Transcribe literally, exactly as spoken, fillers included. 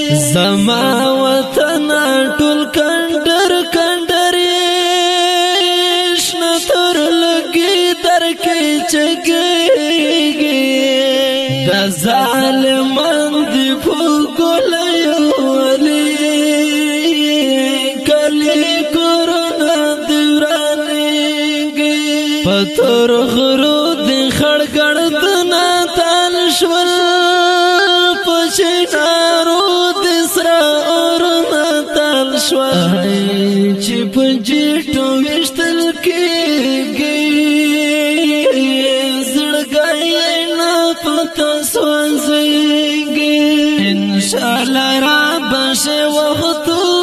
زما وطن ټول کندر کندر شنه تر لګي درکې چګيږي د ظالمان دی فګول یولي کلی کورونه دورانېږي پتور غرو دی خړګړ دنا تال شول پښینارو د سرا اورنا تال شول چې پنځټو وشتل کېږي زړګای نه پتا سوځيږي ان شاء الله را بشه وخت